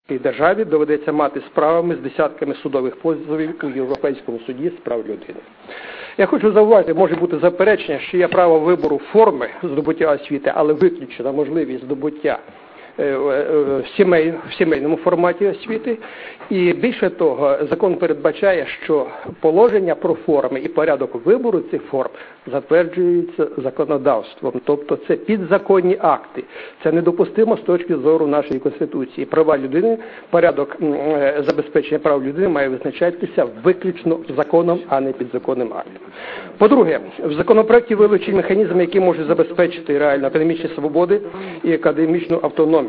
державі доведеться мати справами з десятками судових позовів у Європейському суді з прав людини. Я хочу зауважити, може бути заперечення, що є право вибору форми здобуття освіти, але виключена можливість здобуття в сімейному форматі освіти. І більше того, закон передбачає, що положення про форми і порядок вибору цих форм затверджуються законодавством. Тобто це підзаконні акти. Це недопустимо з точки зору нашої Конституції. Права людини, порядок забезпечення прав людини має визначатися виключно законом, а не підзаконним актом. По-друге, в законопроекті вилучені механізми, які можуть забезпечити реально академічні свободи і академічну автономію.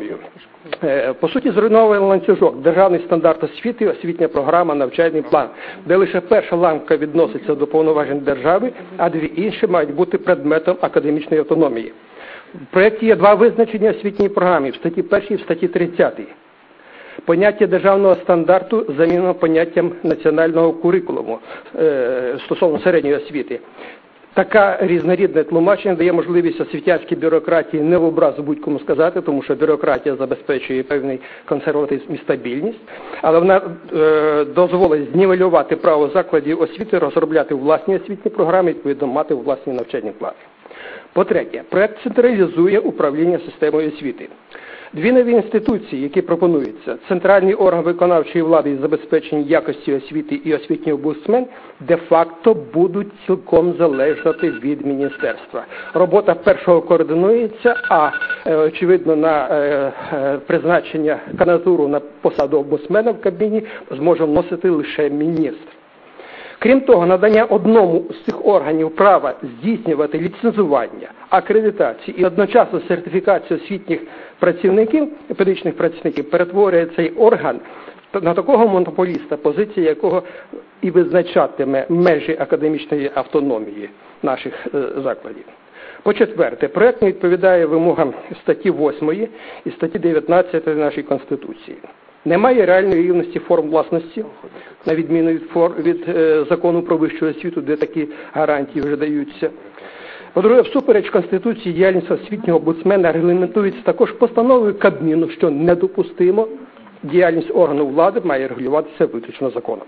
По суті, зруйнований ланцюжок, державний стандарт освіти, освітня програма, навчальний план, де лише перша ланка відноситься до повноважень держави, а дві інші мають бути предметом академічної автономії. В проєкті є два визначення освітньої програми, в статті 1 і в статті 30. Поняття державного стандарту замінено поняттям національного курикулуму стосовно середньої освіти. Така різнорідне тлумачення дає можливість освітянській бюрократії не в образу будь-кому сказати, тому що бюрократія забезпечує певний консерватизм і стабільність, але вона дозволить знівелювати право закладів освіти, розробляти власні освітні програми, відповідно мати власні навчальні плани. По-третє, проект централізує управління системою освіти. Дві нові інституції, які пропонуються, Центральний орган виконавчої влади із забезпечення якості освіти і освітній омбудсмен, де-факто будуть цілком залежати від міністерства. Робота першого координується, а, очевидно, на призначення кандидатуру на посаду омбудсмена в Кабміні зможе вносити лише міністр. Крім того, надання одному з цих органів права здійснювати ліцензування, акредитацію і одночасно сертифікацію освітніх працівників, педагогічних працівників, перетворює цей орган на такого монополіста, позиція якого і визначатиме межі академічної автономії наших закладів. По-четверте, проект не відповідає вимогам статті 8 і статті 19 нашої Конституції. Немає реальної рівності форм власності, на відміну від закону про вищу освіту, де такі гарантії вже даються. По-друге, всупереч Конституції діяльність освітнього омбудсмена регламентується також постановою Кабміну, що недопустимо, діяльність органу влади має регулюватися виключно законом.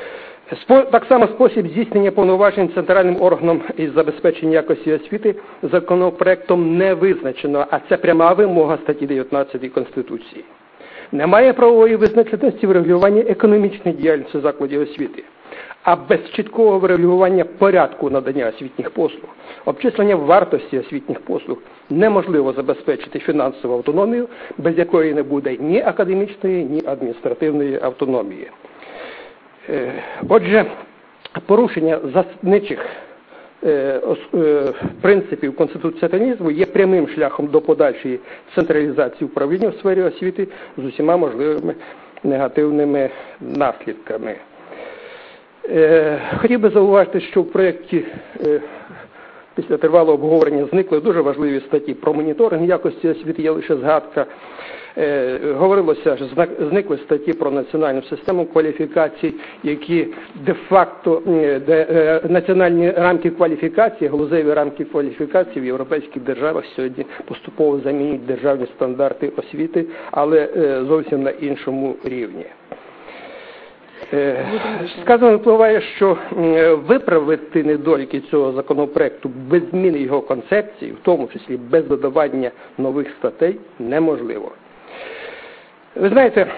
Так само спосіб здійснення повноважень центральним органом із забезпечення якості освіти законопроектом не визначено, а це пряма вимога статті 19 Конституції. Немає правової визначеності в регулюванні економічної діяльності закладів освіти, а без чіткого врегулювання порядку надання освітніх послуг, обчислення вартості освітніх послуг неможливо забезпечити фінансову автономію, без якої не буде ні академічної, ні адміністративної автономії. Отже, порушення засадничих принципів конституціоналізму є прямим шляхом до подальшої централізації управління в сфері освіти з усіма можливими негативними наслідками. Хотів би зауважити, що в проєкті після тривалого обговорення зникли дуже важливі статті про моніторинг якості освіти, є лише згадка. Говорилося, що зникли статті про національну систему кваліфікацій, які де-факто, національні рамки кваліфікації, галузеві рамки кваліфікації в європейських державах сьогодні поступово замінюють державні стандарти освіти, але зовсім на іншому рівні. Сказано впливає, що виправити недоліки цього законопроекту без зміни його концепції, в тому числі без додавання нових статей, неможливо. Ви знаєте,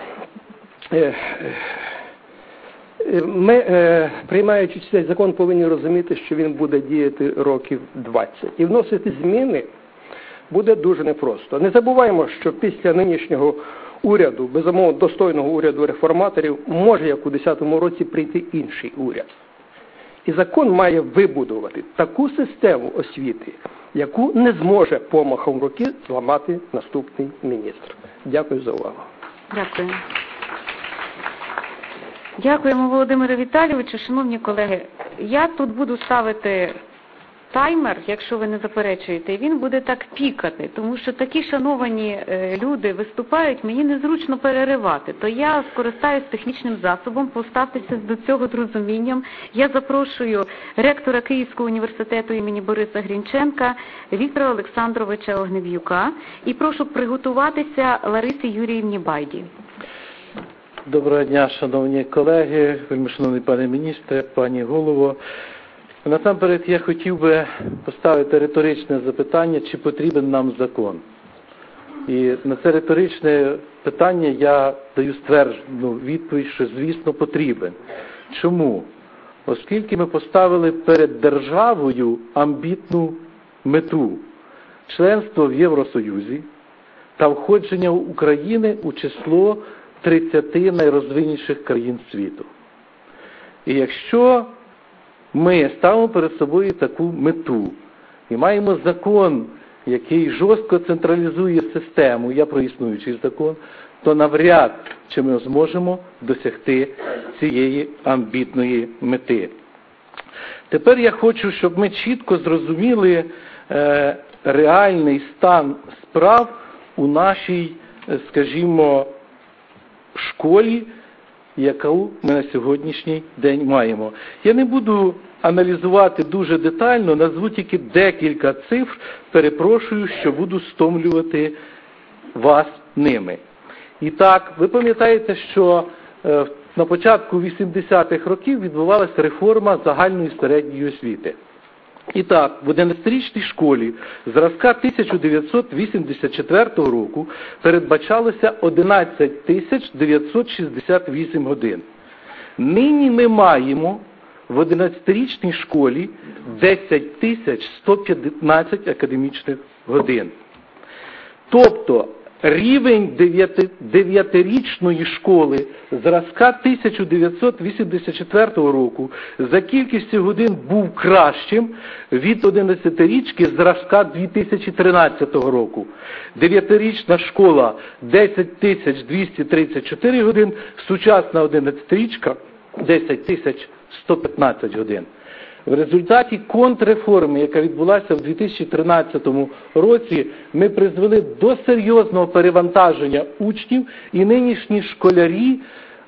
ми, приймаючи цей закон, повинні розуміти, що він буде діяти років 20. І вносити зміни буде дуже непросто. Не забуваємо, що після нинішнього уряду, безумовно, достойного уряду реформаторів, може, як у 2010 році, прийти інший уряд. І закон має вибудувати таку систему освіти, яку не зможе помахом руки зламати наступний міністр. Дякую за увагу. Дякую. Дякуємо, Володимире Віталійовичу. Шановні колеги, я тут буду ставити таймер, якщо ви не заперечуєте, і він буде так пікати, тому що такі шановані люди виступають, мені незручно переривати. То я скористаюсь технічним засобом, поставтеся до цього з розумінням. Я запрошую ректора Київського університету імені Бориса Грінченка Віктора Олександровича Огнев'юка і прошу приготуватися Ларисі Юріївні Байді. Доброго дня, шановні колеги, вельмишановний пане міністре, пані голово. Насамперед я хотів би поставити риторичне запитання, чи потрібен нам закон. І на це риторичне питання я даю стверджену відповідь, що, звісно, потрібен. Чому? Оскільки ми поставили перед державою амбітну мету – членство в Євросоюзі та входження України у число 30 найрозвиненіших країн світу. І якщо ми ставимо перед собою таку мету і маємо закон, який жорстко централізує систему, я про існуючий закон, то навряд чи ми зможемо досягти цієї амбітної мети. Тепер я хочу, щоб ми чітко зрозуміли реальний стан справ у нашій, скажімо, школі, яку ми на сьогоднішній день маємо. Я не буду аналізувати дуже детально, назву тільки декілька цифр, перепрошую, що буду стомлювати вас ними. І так, ви пам'ятаєте, що на початку 80-х років відбувалася реформа загальної середньої освіти. І так, в 11-річній школі зразка 1984 року передбачалося 11 968 годин. Нині ми маємо в 11-річній школі 10 115 академічних годин. Тобто, рівень 9-річної школи зразка 1984 року за кількістю годин був кращим від 11-річки зразка 2013 року. 9-річна школа 10 234 годин, сучасна 11-річка 10 115 годин. В результаті контрреформи, яка відбулася в 2013 році, ми призвели до серйозного перевантаження учнів, і нинішні школярі,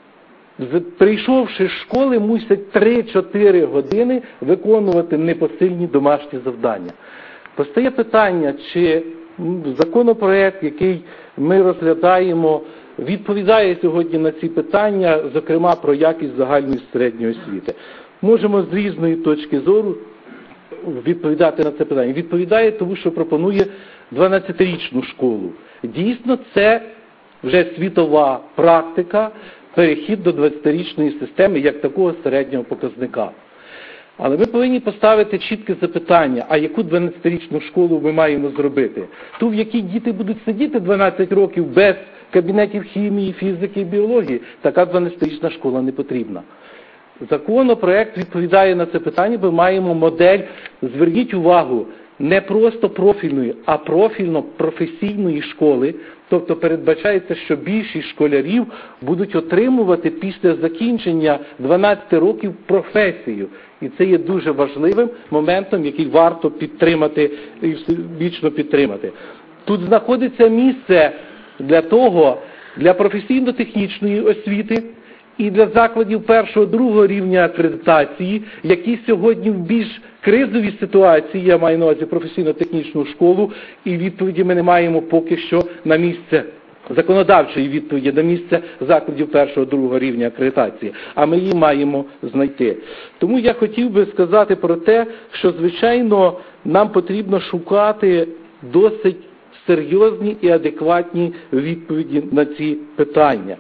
прийшовши з школи, мусять 3-4 години виконувати непосильні домашні завдання. Постає питання, чи законопроект, який ми розглядаємо, відповідає сьогодні на ці питання, зокрема про якість загальної середньої освіти. Можемо з різної точки зору відповідати на це питання. Відповідає, тому що пропонує 12-річну школу. Дійсно, це вже світова практика, перехід до 20-річної системи, як такого середнього показника. Але ми повинні поставити чітке запитання, а яку 12-річну школу ми маємо зробити? Ту, в якій діти будуть сидіти 12 років без кабінетів хімії, фізики і біології, така 12-річна школа не потрібна. Законопроект відповідає на це питання, бо маємо модель, зверніть увагу, не просто профільної, а профільно-професійної школи. Тобто передбачається, що більшість школярів будуть отримувати після закінчення 12 років професію. І це є дуже важливим моментом, який варто підтримати і всебічно підтримати. Тут знаходиться місце для того, для професійно-технічної освіти, і для закладів 1-2 рівня акредитації, які сьогодні в більш кризовій ситуації, я маю на увазі професійно-технічну школу, і відповіді ми не маємо поки що на місце, законодавчої відповіді на місце закладів 1-2 рівня акредитації, а ми її маємо знайти. Тому я хотів би сказати про те, що, звичайно, нам потрібно шукати досить серйозні і адекватні відповіді на ці питання.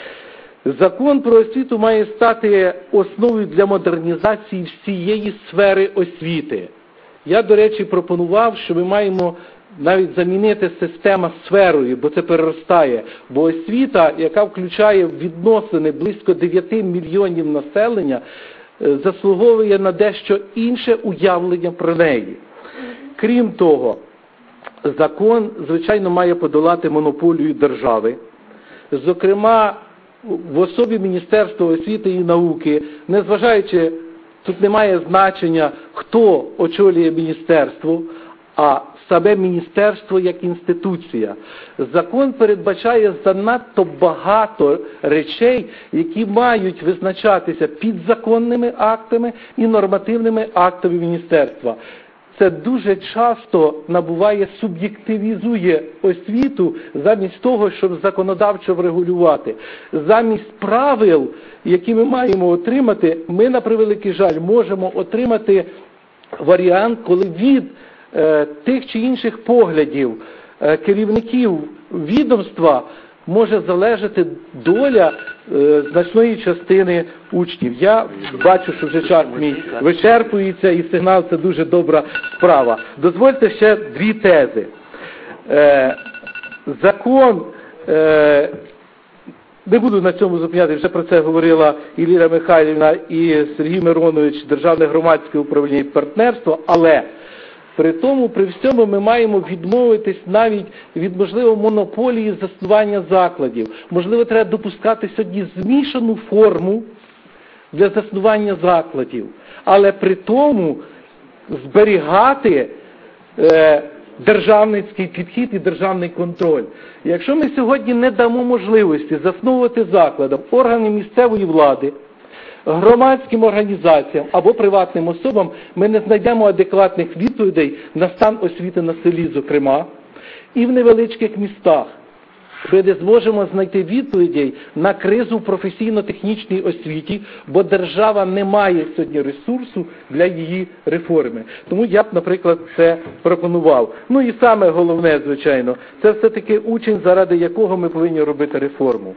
Закон про освіту має стати основою для модернізації всієї сфери освіти. Я, до речі, пропонував, що ми маємо навіть замінити систему сферою, бо це переростає. Бо освіта, яка включає в відносини близько 9 мільйонів населення, заслуговує на дещо інше уявлення про неї. Крім того, закон, звичайно, має подолати монополію держави. Зокрема, в особі Міністерства освіти і науки, незважаючи, тут немає значення, хто очолює міністерство, а саме міністерство як інституція. Закон передбачає занадто багато речей, які мають визначатися підзаконними актами і нормативними актами міністерства. це дуже часто набуває, суб'єктивізує освіту замість того, щоб законодавчо врегулювати. Замість правил, які ми маємо отримати, ми, на превеликий жаль, можемо отримати варіант, коли від тих чи інших поглядів керівників відомства може залежати доля значної частини учнів. Я бачу, що вже час мій вичерпується, і сигнал – це дуже добра справа. Дозвольте ще дві тези. Закон, не буду на цьому зупиняти, вже про це говорила і Ліра Михайлівна, і Сергій Миронович, Державне громадське управління і партнерство, але при тому, при всьому ми маємо відмовитись навіть від, можливо, монополії заснування закладів. Можливо, треба допускати сьогодні змішану форму для заснування закладів, але при тому зберігати державницький підхід і державний контроль. Якщо ми сьогодні не дамо можливості засновувати закладам органи місцевої влади, громадським організаціям або приватним особам, ми не знайдемо адекватних відповідей на стан освіти на селі, зокрема, і в невеличких містах. Ми не зможемо знайти відповідей на кризу в професійно-технічній освіті, бо держава не має сьогодні ресурсу для її реформи. Тому я б, наприклад, це пропонував. Ну і саме головне, звичайно, це все-таки учень, заради якого ми повинні робити реформу.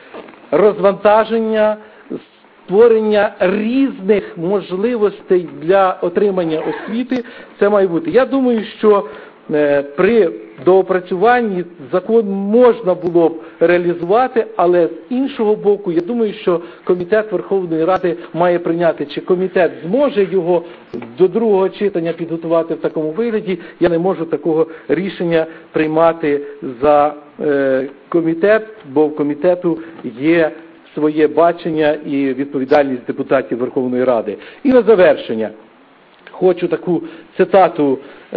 Розвантаження, створення різних можливостей для отримання освіти, це має бути. Я думаю, що при доопрацюванні закон можна було б реалізувати, але з іншого боку, я думаю, що Комітет Верховної Ради має прийняти, чи комітет зможе його до другого читання підготувати в такому вигляді. Я не можу такого рішення приймати за комітет, бо в комітету є своє бачення і відповідальність депутатів Верховної Ради. І на завершення хочу таку цитату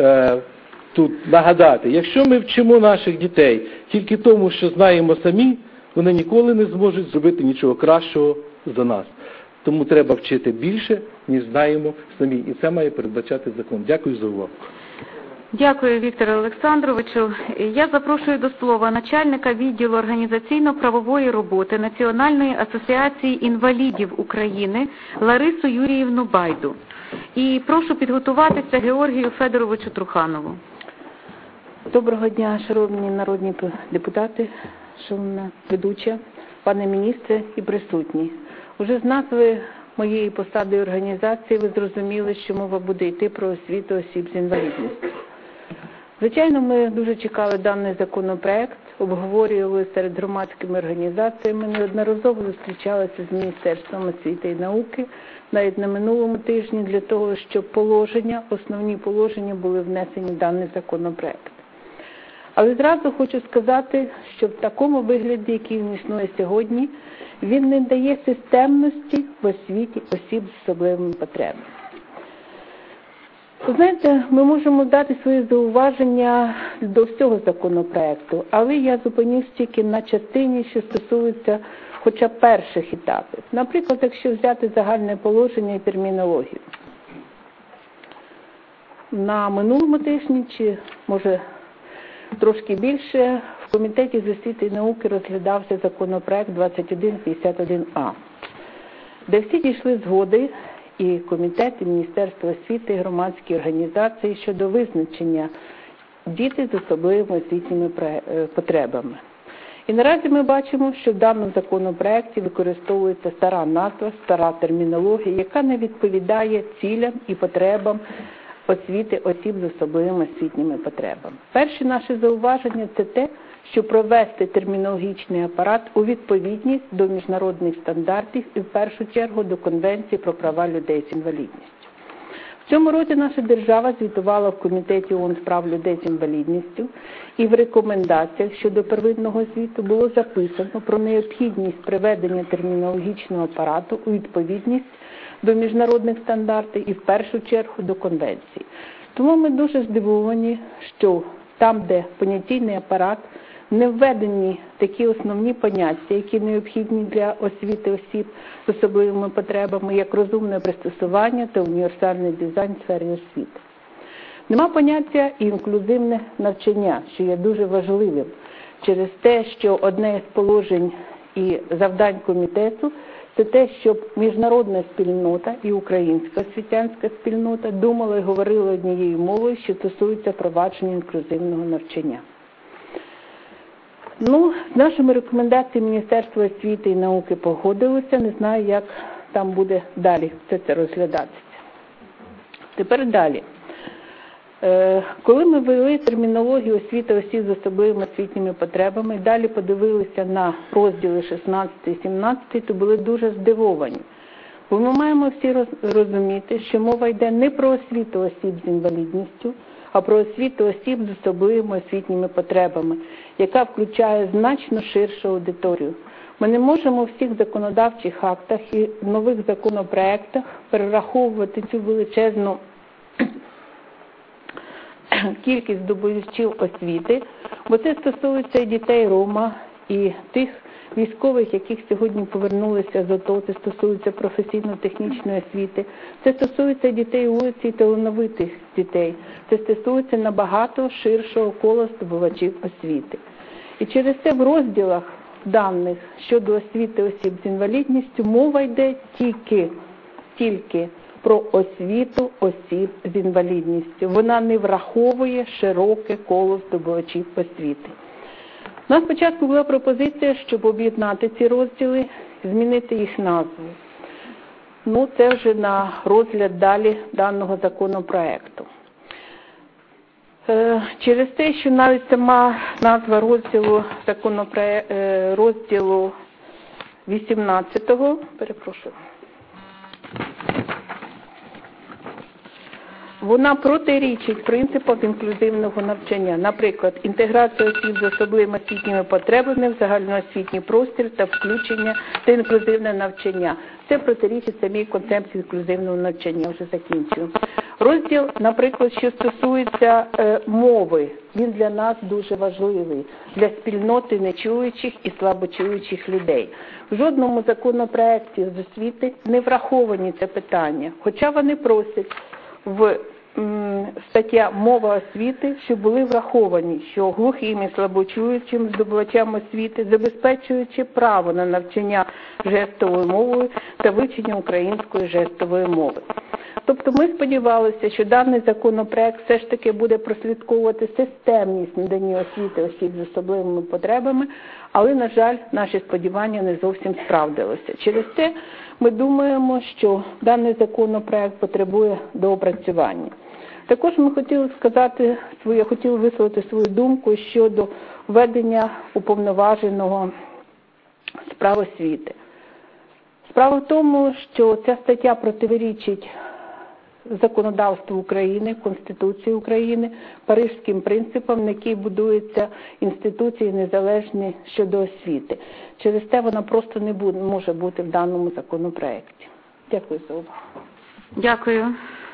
тут нагадати. Якщо ми вчимо наших дітей тільки тому, що знаємо самі, вони ніколи не зможуть зробити нічого кращого за нас. Тому треба вчити більше, ніж знаємо самі. І це має передбачати закон. Дякую за увагу. Дякую, Вікторе Олександровичу. Я запрошую до слова начальника відділу організаційно-правової роботи Національної асоціації інвалідів України Ларису Юріївну Байду. І прошу підготуватися Георгію Федоровичу Труханову. Доброго дня, шановні народні депутати, шановна ведуча, пане міністре і присутні. Уже з назви моєї посади організації ви зрозуміли, що мова буде йти про освіту осіб з інвалідністю. Звичайно, ми дуже чекали даний законопроект, обговорювали серед громадськими організаціями, неодноразово зустрічалися з Міністерством освіти і науки, навіть на минулому тижні, для того, щоб основні положення були внесені в даний законопроект. Але зразу хочу сказати, що в такому вигляді, який він існує сьогодні, він не дає системності в освіті осіб з особливими потребами. Ви знаєте, ми можемо дати свої зауваження до всього законопроекту, але я зупинюсь тільки на частині, що стосується хоча б перших етапів. Наприклад, якщо взяти загальне положення і термінологію. На минулому тижні, чи може трошки більше, в Комітеті з освіти і науки розглядався законопроект 2151А, де всі дійшли згоди, і Комітет, і Міністерство освіти, і громадські організації щодо визначення дітей з особливими освітніми потребами. І наразі ми бачимо, що в даному законопроекті використовується стара назва, стара термінологія, яка не відповідає цілям і потребам освіти осіб з особливими освітніми потребами. Перші наші зауваження – це те, що провести термінологічний апарат у відповідність до міжнародних стандартів і в першу чергу до Конвенції про права людей з інвалідністю. В цьому році наша держава звітувала в Комітеті ООН з прав людей з інвалідністю, і в рекомендаціях щодо первинного звіту було записано про необхідність приведення термінологічного апарату у відповідність до міжнародних стандартів і в першу чергу до Конвенції. Тому ми дуже здивовані, що там, де понятійний апарат, не введені такі основні поняття, які необхідні для освіти осіб з особливими потребами, як розумне пристосування та універсальний дизайн в сфері освіти. Нема поняття інклюзивне навчання, що є дуже важливим через те, що одне з положень і завдань комітету – це те, щоб міжнародна спільнота і українська освітянська спільнота думали і говорили однією мовою, що стосується впровадження інклюзивного навчання. З нашими рекомендаціями Міністерство освіти і науки погодилося, не знаю, як там буде далі все це розглядатися. Тепер далі. Коли ми ввели термінологію освіти осіб з особливими освітніми потребами, далі подивилися на розділи 16 і 17, то були дуже здивовані. Бо ми маємо всі розуміти, що мова йде не про освіту осіб з інвалідністю, а про освіту осіб з особливими освітніми потребами, яка включає значно ширшу аудиторію. Ми не можемо в всіх законодавчих актах і нових законопроектах перераховувати цю величезну кількість здобувачів освіти, бо це стосується і дітей Рома, і тих військових, яких сьогодні повернулися з АТО, це стосується професійно-технічної освіти, це стосується дітей вулиці і талановитих дітей, це стосується набагато ширшого кола здобувачів освіти. І через це в розділах даних щодо освіти осіб з інвалідністю мова йде тільки про освіту осіб з інвалідністю. Вона не враховує широке коло здобувачів освіти. У нас спочатку була пропозиція, щоб об'єднати ці розділи, змінити їх назву. Це вже на розгляд далі даного законопроекту. Через те, що навіть сама назва розділу 18-го, вона протирічить принципам інклюзивного навчання. Наприклад, інтеграція осіб з особливими освітніми потребами в загальноосвітній простір та включення та інклюзивне навчання. Це протирічить самій концепції інклюзивного навчання. Вже закінчую. Розділ, наприклад, що стосується мови, він для нас дуже важливий, для спільноти нечуючих і слабочуючих людей. В жодному законопроекті з освіти не враховані це питання, хоча вони просять в стаття «Мова освіти», що були враховані, що глухим і слабочуючим здобувачам освіти, забезпечуючи право на навчання жестовою мовою та вивчення української жестової мови. Тобто ми сподівалися, що даний законопроект все ж таки буде прослідковувати системність надання освіти осіб з особливими потребами, але, на жаль, наші сподівання не зовсім справдилися. Через це ми думаємо, що даний законопроект потребує доопрацювання. Також ми хотіли висловити свою думку щодо введення уповноваженого справ освіти. Справа в тому, що ця стаття протирічить законодавству України, Конституції України, Паризьким принципам, на якій будуються інституції незалежні щодо освіти. Через те вона просто не може бути в даному законопроекті. Дякую за увагу. Дякую.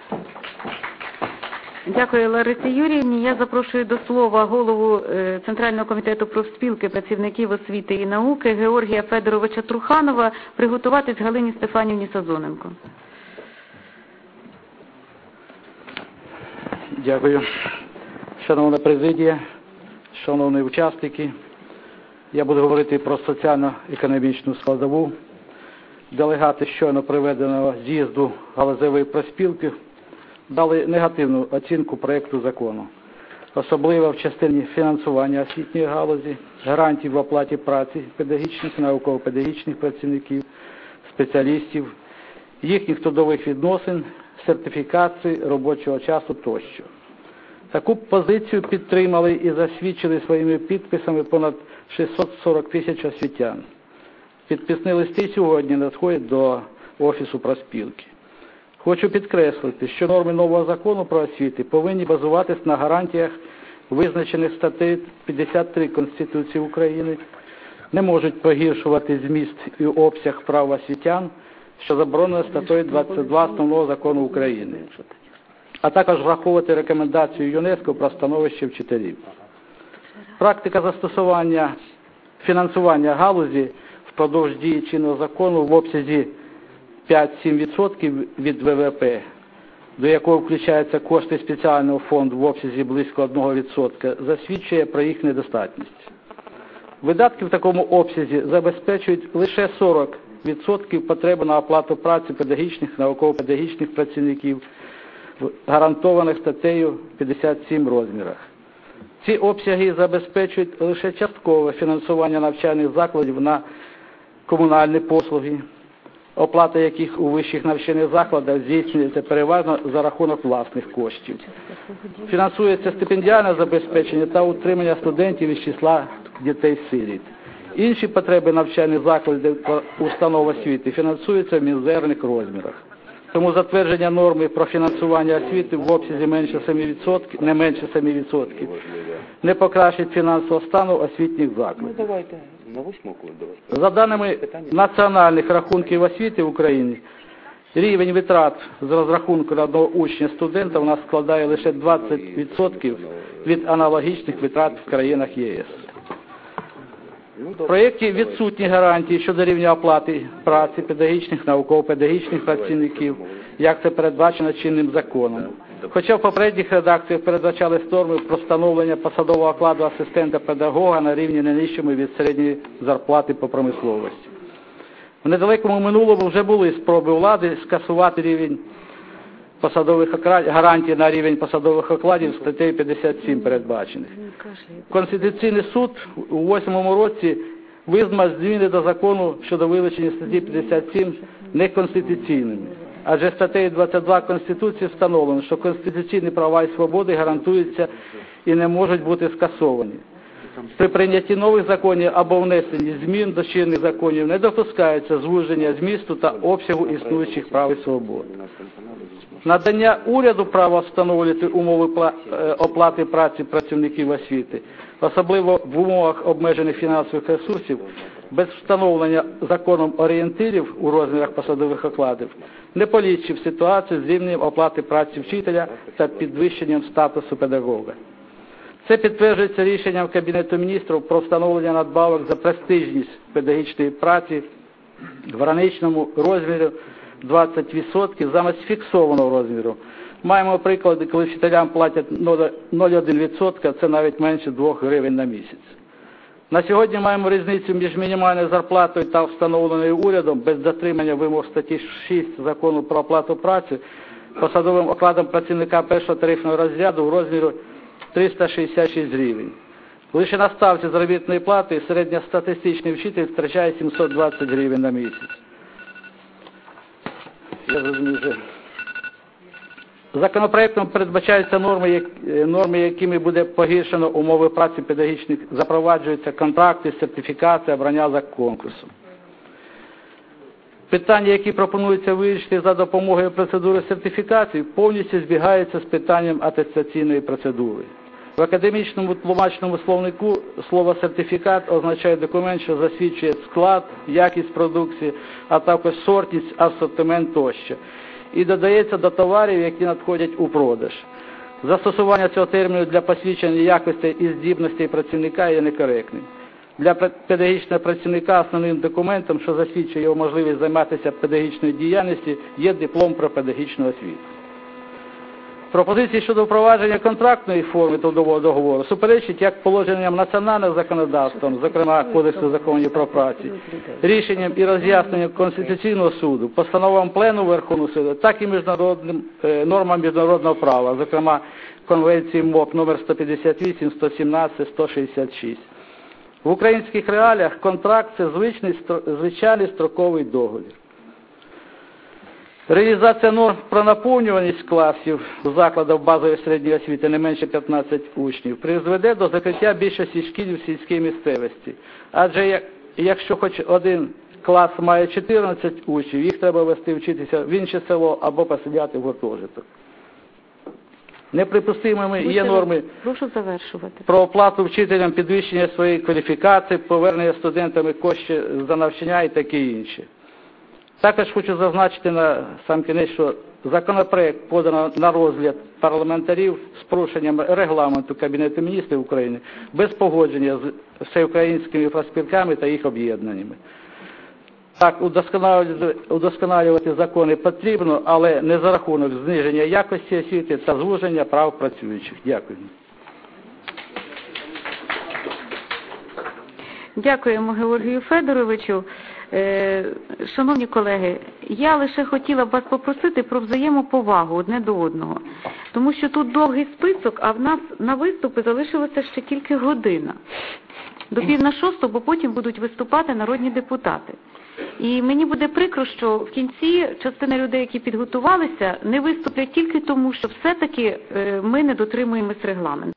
Дякую, Ларисі Юріївні. Я запрошую до слова голову Центрального комітету профспілки працівників освіти і науки Георгія Федоровича Труханова приготуватись Галині Стефанівні Сазоненко. Дякую. Шановна президія, шановні учасники, я буду говорити про соціально-економічну складову. Делегати щойно проведеного з'їзду галузевої профспілки дали негативну оцінку проєкту закону, особливо в частині фінансування освітньої галузі, гарантій в оплаті праці педагогічних, науково-педагогічних працівників, спеціалістів, їхніх трудових відносин, сертифікації робочого часу тощо. Таку позицію підтримали і засвідчили своїми підписами понад 640 тисяч освітян. Підписні листи сьогодні надходять до Офісу профспілки. Хочу підкреслити, що норми нового закону про освіту повинні базуватись на гарантіях, визначених статтею 53 Конституції України, не можуть погіршувати зміст і обсяг прав освітян, що заборонено статтею 22 Основного закону України, а також враховувати рекомендацію ЮНЕСКО про становище вчителів. Практика застосування фінансування галузі впродовж дії чинного закону в обсязі 5-7% від ВВП до якого включаються кошти спеціального фонду в обсязі близько 1%, засвідчує про їх недостатність. Видатки в такому обсязі забезпечують лише 40% потреби на оплату праці педагогічних, науково-педагогічних працівників, гарантованих статтею 57 розмірах. Ці обсяги забезпечують лише часткове фінансування навчальних закладів на комунальні послуги, оплата яких у вищих навчальних закладах здійснюється переважно за рахунок власних коштів. Фінансується стипендіальне забезпечення та утримання студентів із числа дітей-сиріт. Інші потреби навчальних закладів та установ освіти фінансуються в мізерних розмірах. Тому затвердження норми про фінансування освіти в обсязі не менше 7% не покращить фінансового стану освітніх закладів. За даними національних рахунків освіти в Україні, рівень витрат з розрахунку на одного учня-студента у нас складає лише 20% від аналогічних витрат в країнах ЄС. В проєкті відсутні гарантії щодо рівня оплати праці педагогічних, науково-педагогічних працівників, як це передбачено чинним законом. Хоча в попередніх редакціях передбачались норми про встановлення посадового окладу асистента-педагога на рівні не нижчому від середньої зарплати по промисловості. В недалекому минулому вже були спроби влади скасувати рівень посадових гарантій на рівень посадових окладів статтею 57 передбачених. Конституційний суд у 2008 році визнав зміни до закону щодо вилучення статті 57 неконституційними. Адже статтею 22 Конституції встановлено, що конституційні права і свободи гарантуються і не можуть бути скасовані. При прийнятті нових законів або внесенні змін до чинних законів не допускається звуження змісту та обсягу існуючих прав і свобод. Надання уряду права встановлювати умови оплати праці працівників освіти, особливо в умовах обмежених фінансових ресурсів, без встановлення законом орієнтирів у розмірах посадових окладів, не поліпшив ситуацію з рівнем оплати праці вчителя та підвищенням статусу педагога. Це підтверджується рішенням Кабінету міністрів про встановлення надбавок за престижність педагогічної праці в граничному розмірі 20% замість фіксованого розміру. Маємо приклади, коли вчителям платять 0,1%, це навіть менше 2 гривень на місяць. На сьогодні маємо різницю між мінімальною зарплатою та встановленою урядом без дотримання вимог статті 6 Закону про оплату праці посадовим окладом працівника першого тарифного розряду в розмірі 366 гривень. Лише на ставці заробітної плати середньостатистичний вчитель втрачає 720 гривень на місяць. Законопроектом передбачаються норми, якими буде погіршено умови праці педагогічних, запроваджуються контракти, сертифікація, обрання за конкурсом. Питання, які пропонуються вирішити за допомогою процедури сертифікації, повністю збігаються з питанням атестаційної процедури. В академічному тлумачному словнику слово «сертифікат» означає документ, що засвідчує склад, якість продукції, а також сортність, асортимент тощо. І додається до товарів, які надходять у продаж. Застосування цього терміну для посвідчення якості і здібностей працівника є некоректним. Для педагогічного працівника основним документом, що засвідчує його можливість займатися педагогічною діяльністю, є диплом про педагогічну освіту. Пропозиції щодо впровадження контрактної форми трудового договору суперечить як положенням національного законодавства, зокрема Кодексу законів про працю, рішенням і роз'ясненням Конституційного суду, постановам Плену Верховного суду, так і нормам міжнародного права, зокрема Конвенції МОП номер 158, 117, 166. В українських реаліях контракт – це звичайний строковий договір. Реалізація норм про наповнюваність класів закладів базової середньої освіти не менше 15 учнів призведе до закриття більшості шкіл в сільській місцевості. Адже якщо хоч один клас має 14 учнів, їх треба вести вчитися в інше село або поселяти в гуртожиток. Неприпустимими є норми про оплату вчителям, підвищення своєї кваліфікації, повернення студентами коштів за навчання і таке інше. Також хочу зазначити на сам кінець, що законопроект подано на розгляд парламентарів з порушенням регламенту Кабінету міністрів України без погодження з всеукраїнськими профспілками та їх об'єднаннями. Так, удосконалювати закони потрібно, але не за рахунок зниження якості освіти та звуження прав працюючих. Дякую. Дякуємо Георгію Федоровичу. Шановні колеги, я лише хотіла б вас попросити про взаємоповагу одне до одного. Тому що тут довгий список, а в нас на виступи залишилося ще тільки година. До 5:45, бо потім будуть виступати народні депутати. І мені буде прикро, що в кінці частина людей, які підготувалися, не виступлять тільки тому, що все-таки ми не дотримуємось регламенту.